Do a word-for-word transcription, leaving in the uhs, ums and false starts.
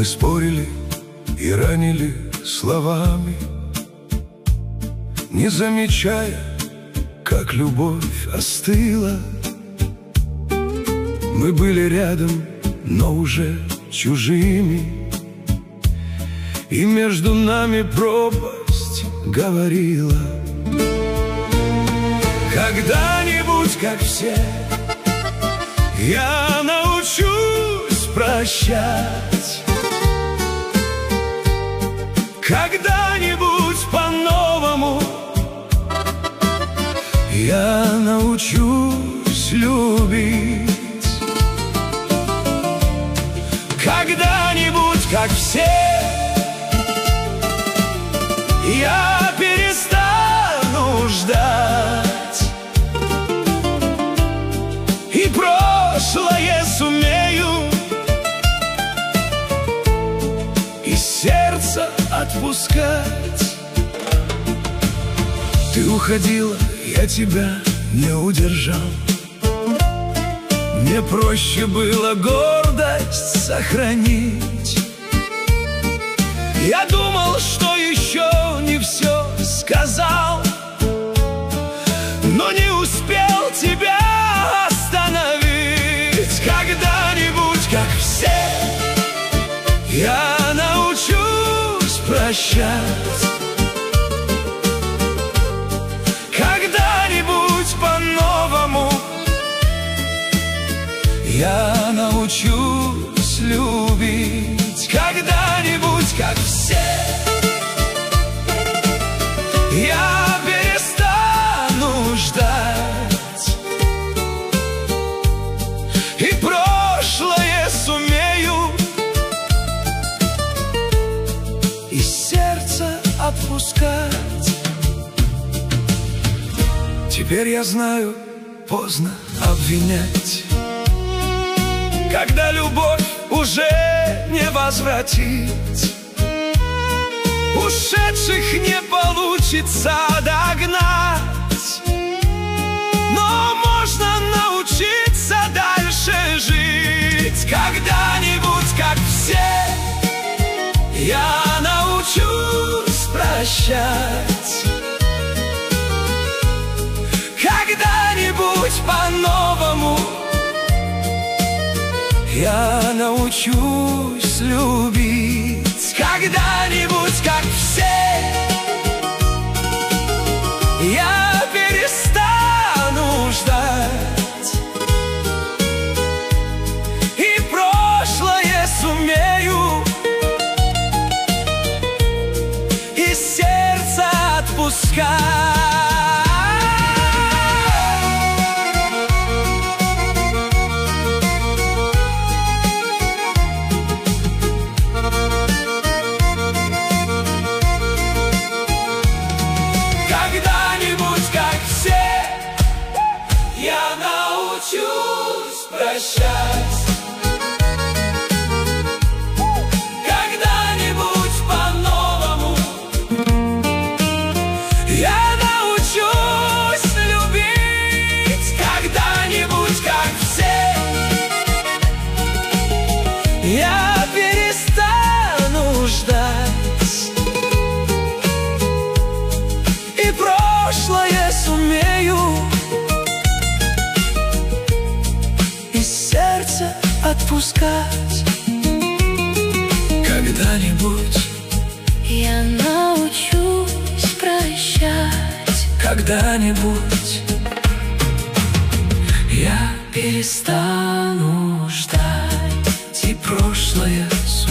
Мы спорили и ранили словами, не замечая, как любовь остыла. Мы были рядом, но уже чужими, и между нами пропасть говорила: когда-нибудь, как все, я научусь прощать. Когда-нибудь по-новому я научусь любить. Когда-нибудь, как все, я перестану ждать, и прошлое сумею из сердца отпускать. Ты уходила, я тебя не удержал. Мне проще было гордость сохранить. Я думал, что еще не все сказал, но не успел тебя остановить. Когда-нибудь, как все, я научусь прощать. Когда-нибудь по-новому я научусь любить. Когда-нибудь, как все, я перестану ждать, и прошлое сумею из сердца отпускать. Теперь я знаю, поздно обвинять, когда любовь уже не возвратить. Ушедших не получится догнать, но можно научиться дальше жить. Когда-нибудь, как все, я научусь прощать. Когда-нибудь по-новому я научусь любить. Когда-нибудь, как все, я перестану ждать, и прошлое сумею из сердца отпускать. Научусь прощать. Когда-нибудь по-новому я научусь любить. Когда-нибудь, как все, я перестану ждать, и прошлое сумею сердце отпускать. Когда-нибудь я научусь прощать. Когда-нибудь я перестану ждать, и прошлое